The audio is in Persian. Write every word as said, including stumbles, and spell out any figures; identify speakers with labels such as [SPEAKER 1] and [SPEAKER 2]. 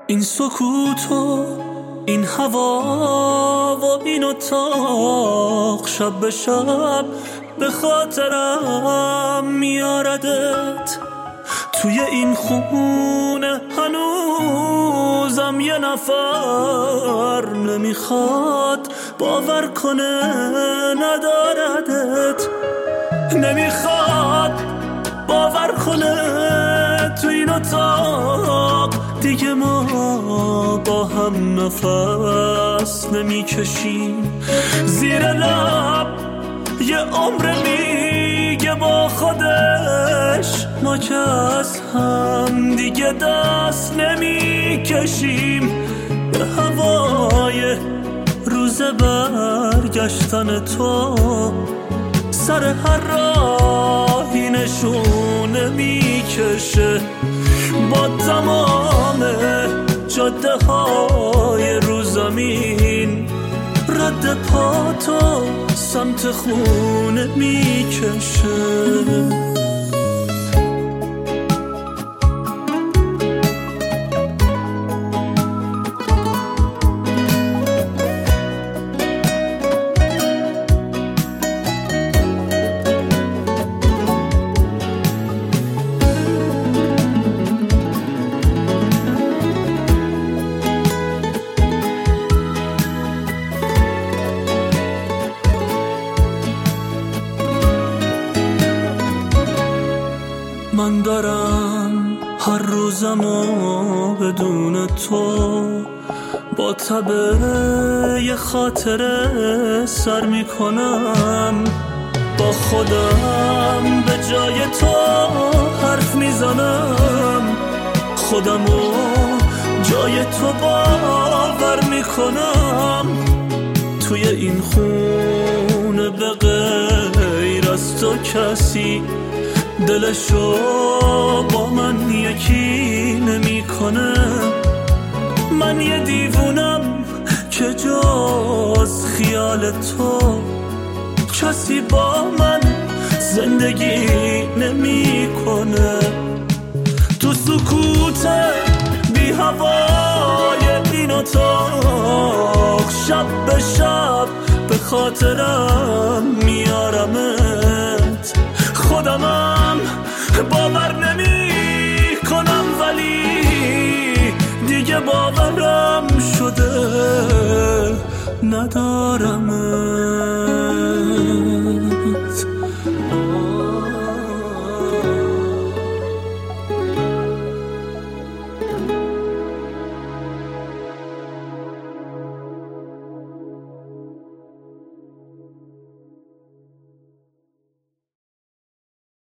[SPEAKER 1] این سکوت و این هوا و این اتاق شب به شب به خاطرم میاردت. توی این خونه هنوزم یه نفر نمیخواد باور کنه نداردت، نمیخواد باور کنه تو این اتاق دیگه ما با هم نفس نمیکشیم. زیر لب یه عمر میگه با خودش ما که از هم دیگه دست نمیکشیم. به هوای روز برگشتن تو سر هر راهی نشونه میکشه. با تمام جاده های رو زمین رد پا تو سمت خونه میکشه. من دارم هر روزمو بدون تو با تبه یه خاطره سر میکنم. با خودم به جای تو حرف میزنم، خودمو جای تو باور میکنم. توی این خونه به غیر از تو کسی دلشو با من یکی نمیکنه. من یه دیوونم که جز خیال تو کسی با من زندگی نمیکنه. تو سکوت بی هوای این اتاق شب به شب به خاطرم میارمت. خودمم باور نمی کنم ولی دیگه باورم شده ندارم.